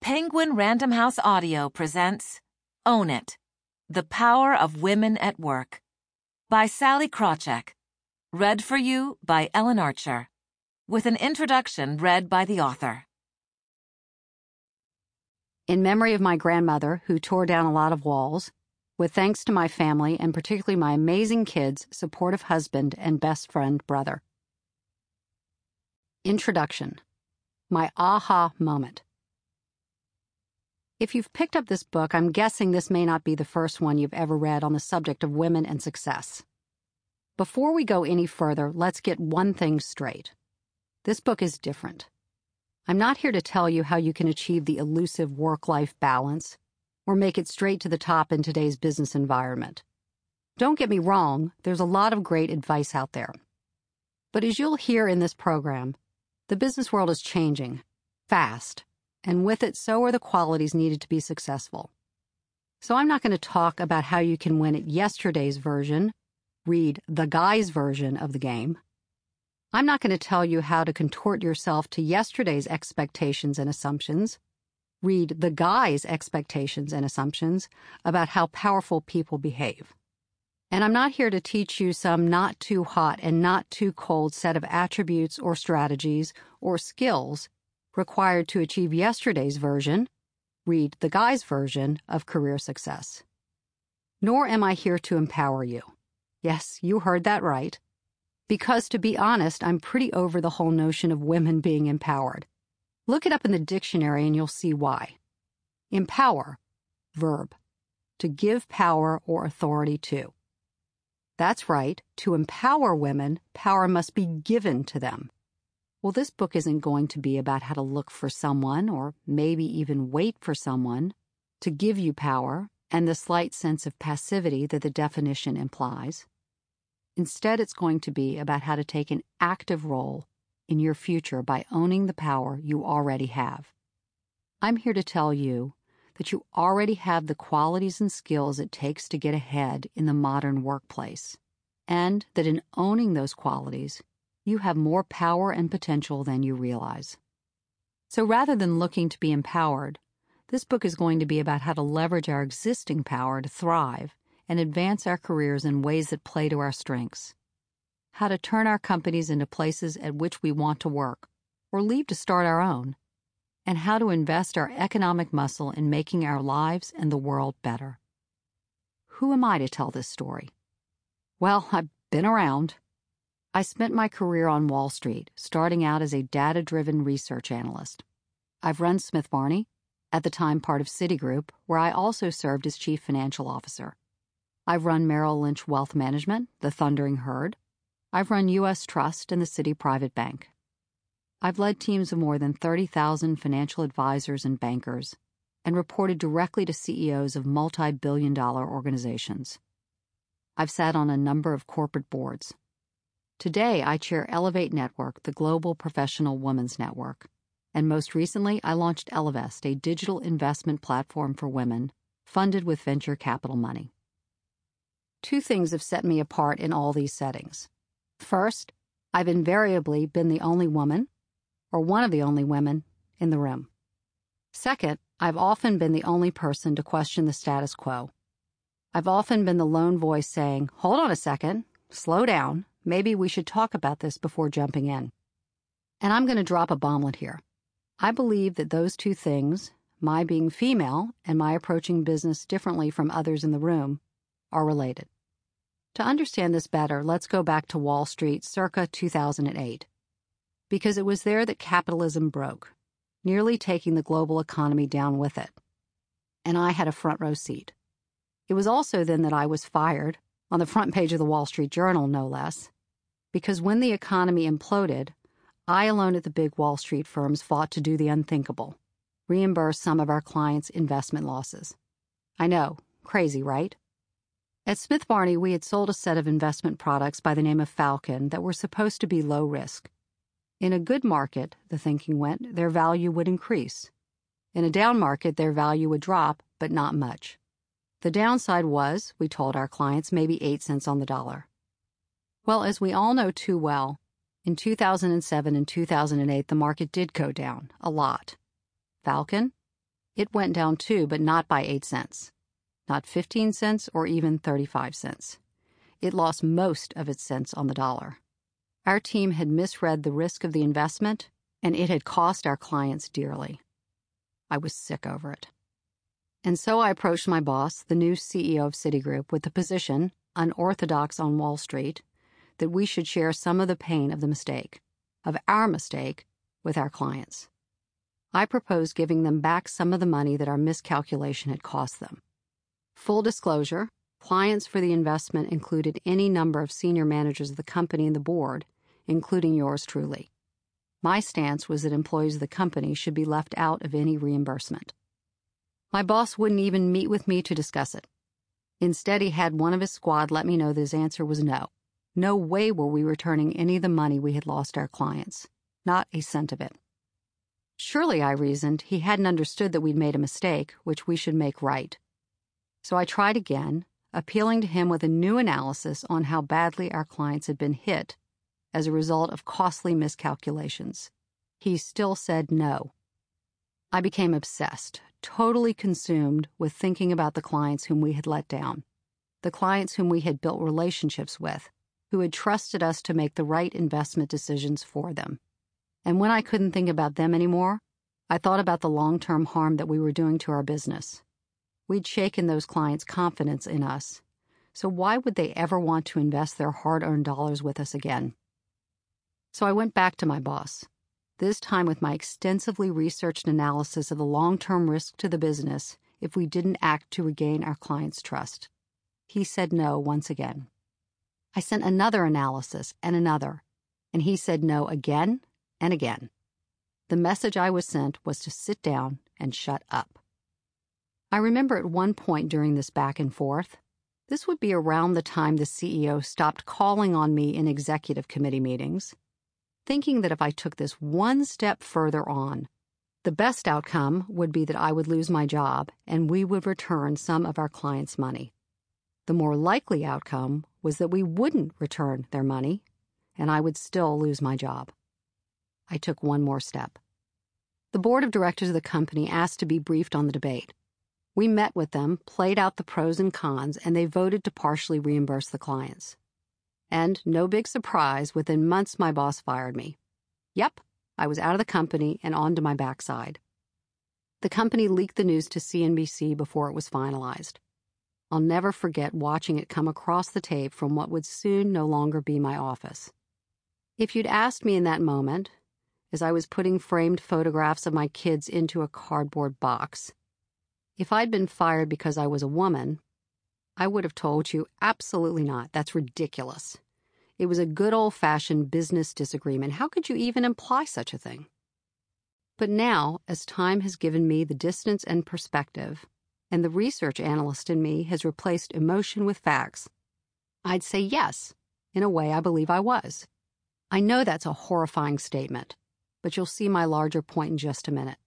Penguin Random House Audio presents Own It, The Power of Women at Work by Sallie Krawcheck. Read for you by Ellen Archer, with an introduction read by the author. In memory of my grandmother, who tore down a lot of walls, with thanks to my family and particularly my amazing kids, supportive husband, and best friend brother. Introduction. My aha moment. If you've picked up this book, I'm guessing this may not be the first one you've ever read on the subject of women and success. Before we go any further, let's get one thing straight. This book is different. I'm not here to tell you how you can achieve the elusive work-life balance or make it straight to the top in today's business environment. Don't get me wrong, there's a lot of great advice out there. But as you'll hear in this program, the business world is changing fast. And with it, so are the qualities needed to be successful. So I'm not going to talk about how you can win at yesterday's version, read the guy's version of the game. I'm not going to tell you how to contort yourself to yesterday's expectations and assumptions, read the guy's expectations and assumptions about how powerful people behave. And I'm not here to teach you some not too hot and not too cold set of attributes or strategies or skills required to achieve yesterday's version, read the guy's version of career success. Nor am I here to empower you. Yes, you heard that right. Because to be honest, I'm pretty over the whole notion of women being empowered. Look it up in the dictionary and you'll see why. Empower, verb, to give power or authority to. That's right, to empower women, power must be given to them. Well, this book isn't going to be about how to look for someone, or maybe even wait for someone, to give you power and the slight sense of passivity that the definition implies. Instead, it's going to be about how to take an active role in your future by owning the power you already have. I'm here to tell you that you already have the qualities and skills it takes to get ahead in the modern workplace, and that in owning those qualities, you have more power and potential than you realize. So rather than looking to be empowered, this book is going to be about how to leverage our existing power to thrive and advance our careers in ways that play to our strengths. How to turn our companies into places at which we want to work, or leave to start our own, and how to invest our economic muscle in making our lives and the world better. Who am I to tell this story? Well, I've been around. I spent my career on Wall Street, starting out as a data-driven research analyst. I've run Smith Barney, at the time part of Citigroup, where I also served as chief financial officer. I've run Merrill Lynch Wealth Management, the Thundering Herd. I've run U.S. Trust and the Citi Private Bank. I've led teams of more than 30,000 financial advisors and bankers, and reported directly to CEOs of multi-billion-dollar organizations. I've sat on a number of corporate boards. Today, I chair Elevate Network, the global professional women's network. And most recently, I launched Ellevest, a digital investment platform for women, funded with venture capital money. Two things have set me apart in all these settings. First, I've invariably been the only woman, or one of the only women, in the room. Second, I've often been the only person to question the status quo. I've often been the lone voice saying, "Hold on a second, slow down. Maybe we should talk about this before jumping in." And I'm going to drop a bomblet here. I believe that those two things, my being female and my approaching business differently from others in the room, are related. To understand this better, let's go back to Wall Street circa 2008. Because it was there that capitalism broke, nearly taking the global economy down with it. And I had a front row seat. It was also then that I was fired, on the front page of the Wall Street Journal, no less, because when the economy imploded, I alone at the big Wall Street firms fought to do the unthinkable, reimburse some of our clients' investment losses. I know, crazy, right? At Smith Barney, we had sold a set of investment products by the name of Falcon that were supposed to be low risk. In a good market, the thinking went, their value would increase. In a down market, their value would drop, but not much. The downside was, we told our clients, maybe 8 cents on the dollar. Well, as we all know too well, in 2007 and 2008, the market did go down, a lot. Falcon? It went down too, but not by 8 cents. Not 15 cents or even 35 cents. It lost most of its cents on the dollar. Our team had misread the risk of the investment, and it had cost our clients dearly. I was sick over it. And so I approached my boss, the new CEO of Citigroup, with the position, unorthodox on Wall Street, that we should share some of the pain of the mistake, of our mistake, with our clients. I proposed giving them back some of the money that our miscalculation had cost them. Full disclosure, clients for the investment included any number of senior managers of the company and the board, including yours truly. My stance was that employees of the company should be left out of any reimbursement. My boss wouldn't even meet with me to discuss it. Instead, he had one of his squad let me know that his answer was no. No way were we returning any of the money we had lost our clients. Not a cent of it. Surely, I reasoned, he hadn't understood that we'd made a mistake, which we should make right. So I tried again, appealing to him with a new analysis on how badly our clients had been hit as a result of costly miscalculations. He still said no. I became obsessed, totally consumed with thinking about the clients whom we had let down, the clients whom we had built relationships with, who had trusted us to make the right investment decisions for them. And when I couldn't think about them anymore, I thought about the long-term harm that we were doing to our business. We'd shaken those clients' confidence in us, so why would they ever want to invest their hard-earned dollars with us again? So I went back to my boss, this time with my extensively researched analysis of the long-term risk to the business if we didn't act to regain our clients' trust. He said no once again. I sent another analysis and another, and he said no again and again. The message I was sent was to sit down and shut up. I remember at one point during this back and forth, this would be around the time the CEO stopped calling on me in executive committee meetings, thinking that if I took this one step further on, the best outcome would be that I would lose my job and we would return some of our clients' money. The more likely outcome was that we wouldn't return their money and I would still lose my job. I took one more step. The board of directors of the company asked to be briefed on the debate. We met with them, played out the pros and cons, and they voted to partially reimburse the clients. And, no big surprise, within months my boss fired me. Yep, I was out of the company and on to my backside. The company leaked the news to CNBC before it was finalized. I'll never forget watching it come across the tape from what would soon no longer be my office. If you'd asked me in that moment, as I was putting framed photographs of my kids into a cardboard box, if I'd been fired because I was a woman, I would have told you, absolutely not. That's ridiculous. It was a good old-fashioned business disagreement. How could you even imply such a thing? But now, as time has given me the distance and perspective, and the research analyst in me has replaced emotion with facts, I'd say yes, in a way I believe I was. I know that's a horrifying statement, but you'll see my larger point in just a minute.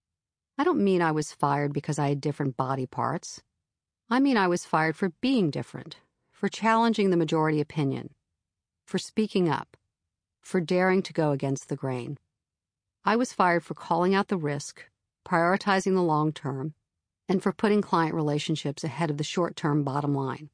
I don't mean I was fired because I had different body parts. I mean I was fired for being different, for challenging the majority opinion, for speaking up, for daring to go against the grain. I was fired for calling out the risk, prioritizing the long term, and for putting client relationships ahead of the short-term bottom line.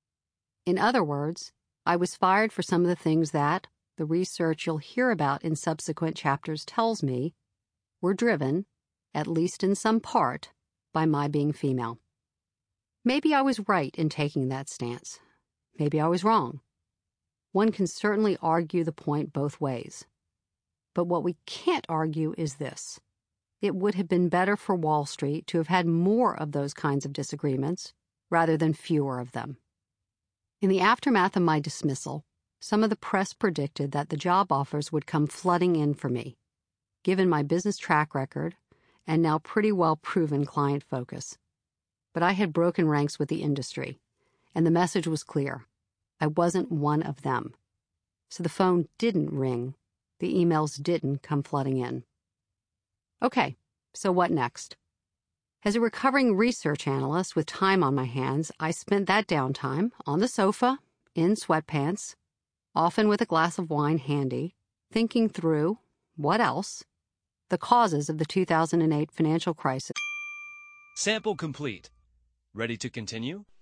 In other words, I was fired for some of the things that, the research you'll hear about in subsequent chapters tells me, were driven, at least in some part, by my being female. Maybe I was right in taking that stance. Maybe I was wrong. One can certainly argue the point both ways. But what we can't argue is this. It would have been better for Wall Street to have had more of those kinds of disagreements rather than fewer of them. In the aftermath of my dismissal, some of the press predicted that the job offers would come flooding in for me, given my business track record and now pretty well-proven client focus. But I had broken ranks with the industry, and the message was clear. I wasn't one of them. So the phone didn't ring. The emails didn't come flooding in. Okay, so what next? As a recovering research analyst with time on my hands, I spent that downtime on the sofa, in sweatpants, often with a glass of wine handy, thinking through, what else? The causes of the 2008 financial crisis. Sample complete. Ready to continue?